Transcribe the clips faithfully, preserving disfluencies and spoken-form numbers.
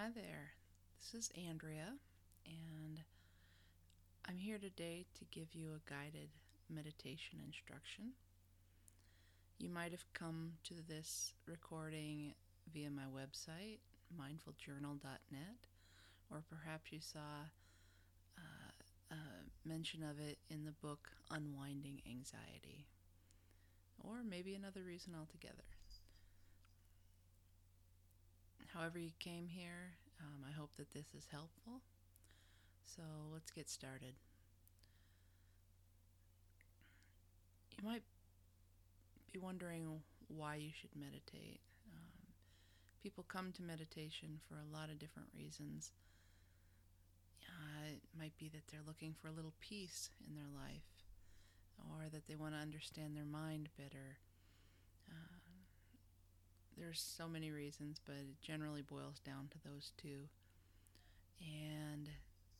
Hi there, this is Andrea, and I'm here today to give you a guided meditation instruction. You might have come to this recording via my website, mindful journal dot net, or perhaps you saw uh, a mention of it in the book Unwinding Anxiety, or maybe another reason altogether. However you came here, um, I hope that this is helpful. So let's get started. You might be wondering why you should meditate. Um, people come to meditation for a lot of different reasons. Uh, it might be that they're looking for a little peace in their life, or that they want to understand their mind better. Uh, there's so many reasons, but it generally boils down to those two. And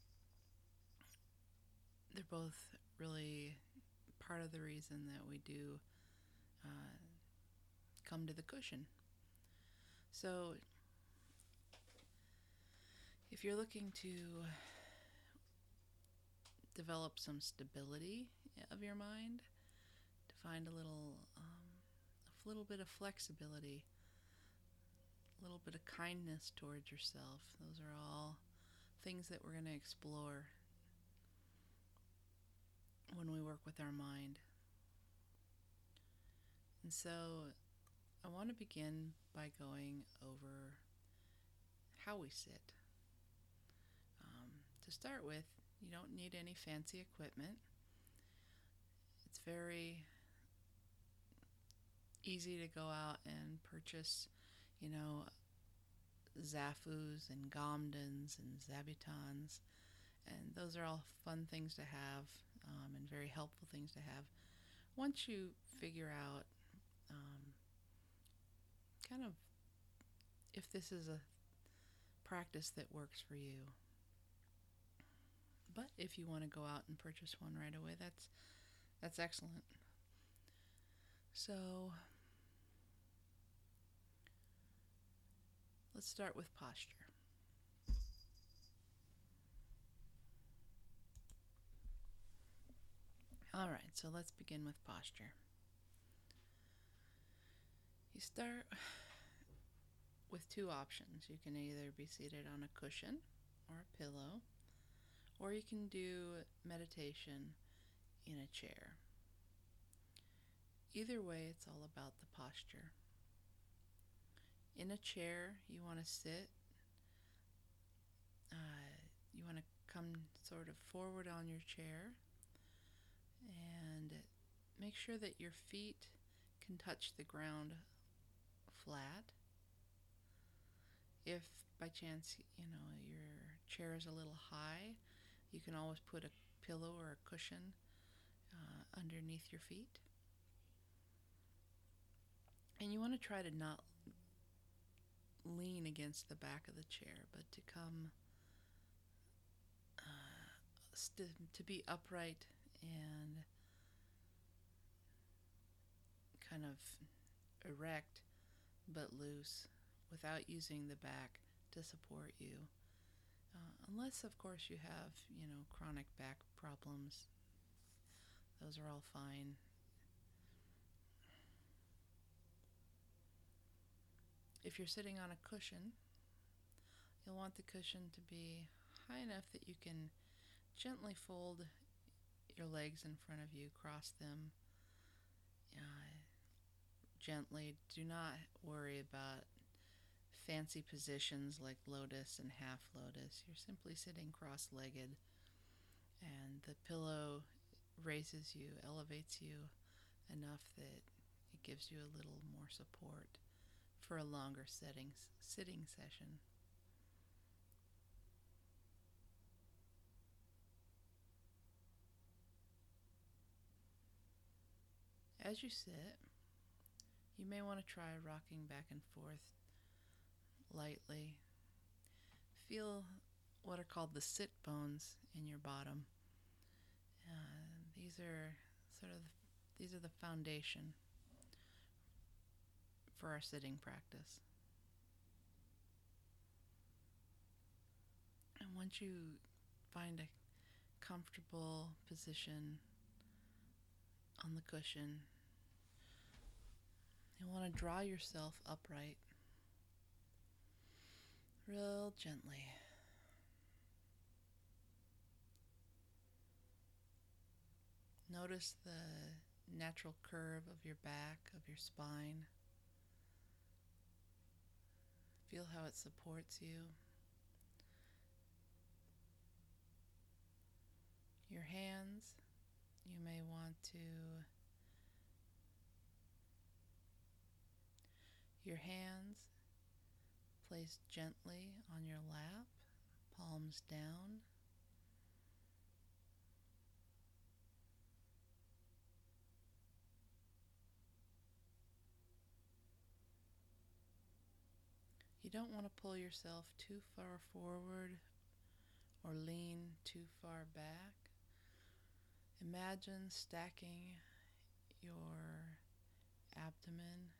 they're both really part of the reason that we do uh, come to the cushion. So if you're looking to develop some stability of your mind, to find a little um, a little bit of flexibility, a little bit of kindness towards yourself, those are all things that we're going to explore when we work with our mind. And so I want to begin by going over how we sit. Um, to start with, you don't need any fancy equipment. It's very easy to go out and purchase, you know, Zafus and Gomdens and Zabutons, and those are all fun things to have um, and very helpful things to have once you figure out um, kind of if this is a practice that works for you. But if you want to go out and purchase one right away, that's that's excellent. So let's start with posture. All right, so let's begin with posture. You start with two options. You can either be seated on a cushion or a pillow, or you can do meditation in a chair. Either way, it's all about the posture. In a chair, you want to sit, uh, you want to come sort of forward on your chair and make sure that your feet can touch the ground flat. If by chance, you know, your chair is a little high, you can always put a pillow or a cushion uh, underneath your feet. And you want to try to not lean against the back of the chair, but to come uh, st- to be upright and kind of erect but loose, without using the back to support you. Uh, unless, of course, you have, you know, chronic back problems. Those are all fine. If you're sitting on a cushion, you'll want the cushion to be high enough that you can gently fold your legs in front of you, cross them uh, gently. Do not worry about fancy positions like lotus and half lotus. You're simply sitting cross-legged, and the pillow raises you, elevates you enough that it gives you a little more support for a longer settings, sitting session. As you sit, you may want to try rocking back and forth lightly. Feel what are called the sit bones in your bottom. Uh, these are sort of these are the foundation for our sitting practice. And once you find a comfortable position on the cushion, you want to draw yourself upright real gently. Notice the natural curve of your back, of your spine. Feel how it supports you. Your hands, you may want to, your hands placed gently on your lap, palms down. You don't want to pull yourself too far forward or lean too far back. Imagine stacking your abdomen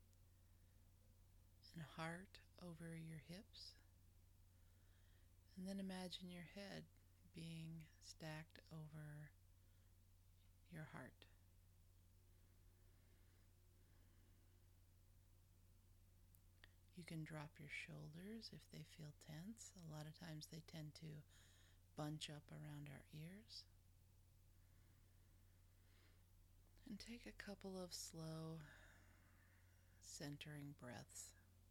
and heart over your hips. And then imagine your head being stacked over your heart. You can drop your shoulders if they feel tense. A lot of times they tend to bunch up around our ears. And take a couple of slow, centering breaths.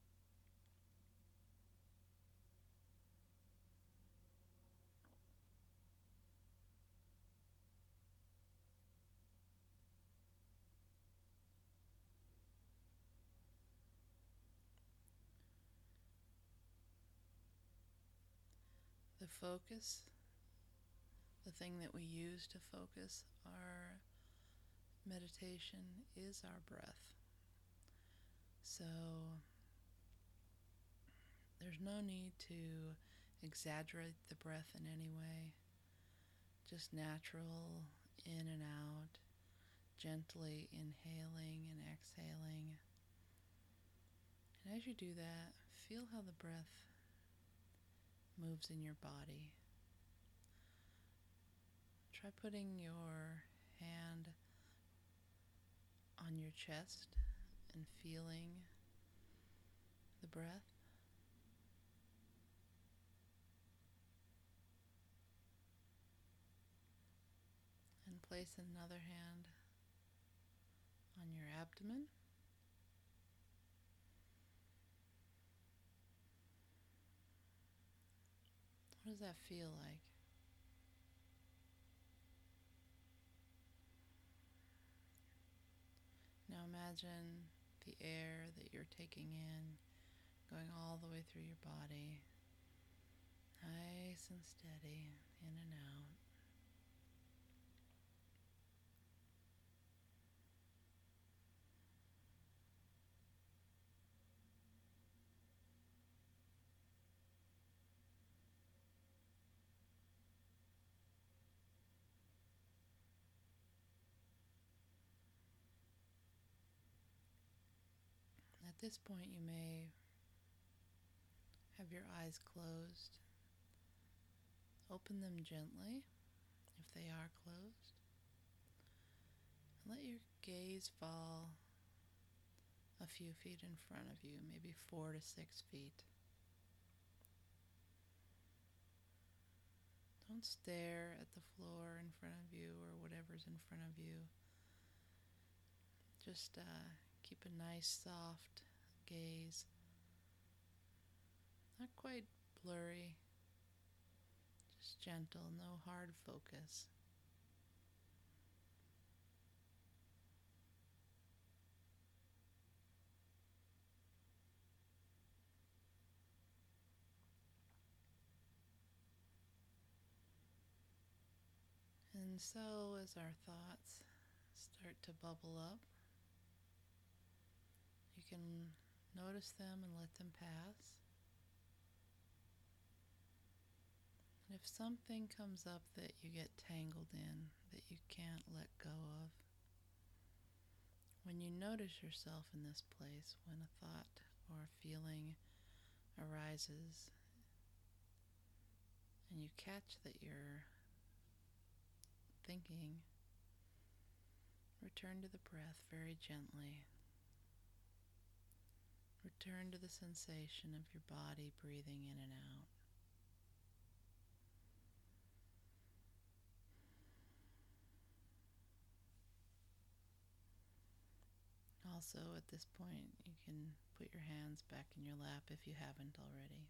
The focus, the thing that we use to focus our meditation is our breath. So there's no need to exaggerate the breath in any way. Just natural in and out, gently inhaling and exhaling. And as you do that, feel how the breath moves in your body. Try putting your hand on your chest and feeling the breath. And place another hand on your abdomen. What does that feel like? Now imagine the air that you're taking in going all the way through your body, nice and steady, in and out. At this point, you may have your eyes closed. Open them gently if they are closed. And let your gaze fall a few feet in front of you, maybe four to six feet. Don't stare at the floor in front of you or whatever's in front of you. Just uh, keep a nice, soft gaze. Not quite blurry, just gentle, no hard focus. And so as our thoughts start to bubble up, you can notice them and let them pass. And if something comes up that you get tangled in, that you can't let go of, when you notice yourself in this place, when a thought or a feeling arises, and you catch that you're thinking, return to the breath very gently. Return to the sensation of your body breathing in and out. Also, at this point, you can put your hands back in your lap if you haven't already.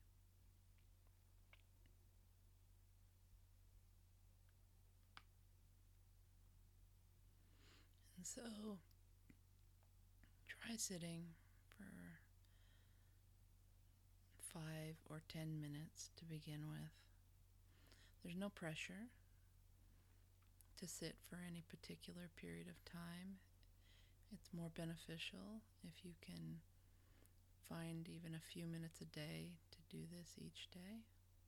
And so, try sitting for five or ten minutes to begin with. There's no pressure to sit for any particular period of time. It's more beneficial if you can find even a few minutes a day to do this each day.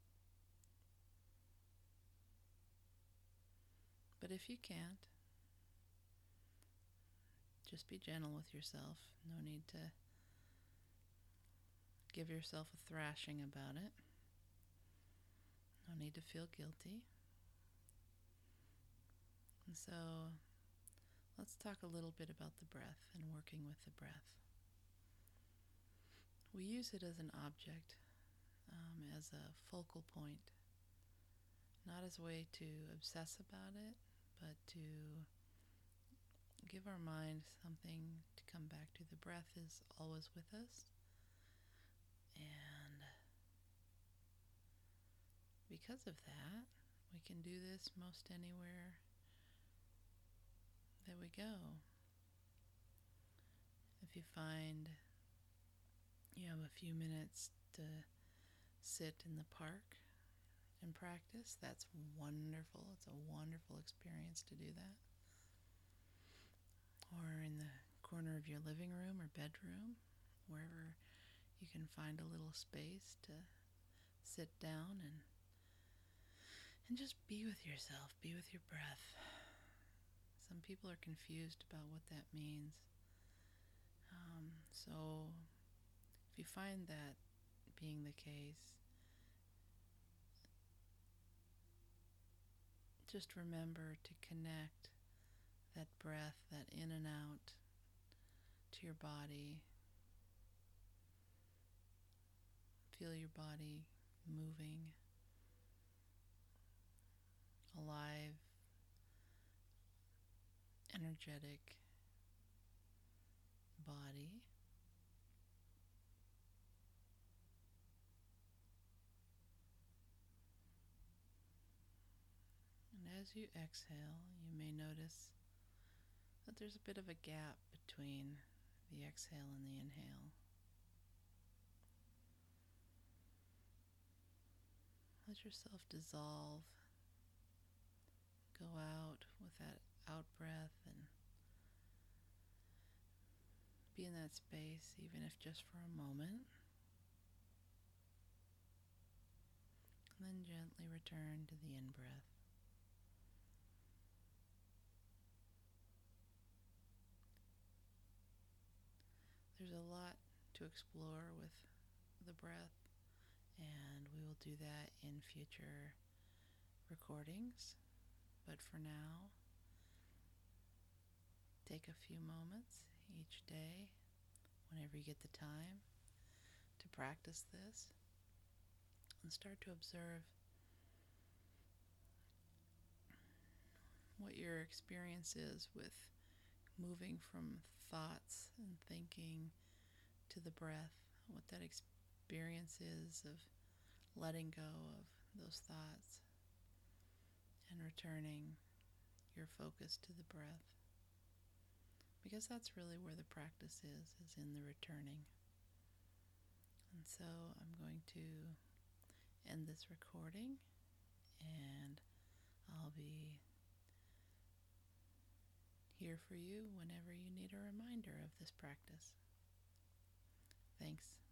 But if you can't, just be gentle with yourself. No need to give yourself a thrashing about it. No need to feel guilty. And so, let's talk a little bit about the breath and working with the breath. We use it as an object, um, as a focal point, not as a way to obsess about it, but to give our mind something to come back to. The breath is always with us, and because of that, we can do this most anywhere that we go. If you find you have a few minutes to sit in the park and practice, that's wonderful. It's a wonderful experience to do that. Or in the corner of your living room or bedroom, wherever you can find a little space to sit down and and just be with yourself, be with your breath. Some people are confused about what that means. Um, so if you find that being the case, just remember to connect that breath, that in and out, to your body. Feel your body moving, alive, energetic body. And as you exhale, you may notice that there's a bit of a gap between the exhale and the inhale. Let yourself dissolve, go out with that out breath, and be in that space, even if just for a moment. And then gently return to the in-breath. There's a lot to explore with the breath, and we will do that in future recordings. But for now, take a few moments each day, whenever you get the time, to practice this and start to observe what your experience is with moving from thoughts and thinking to the breath, what that experience is of letting go of those thoughts and returning your focus to the breath. Because that's really where the practice is, is in the returning. And so I'm going to end this recording, and I'll be here for you whenever you need a reminder of this practice. Thanks.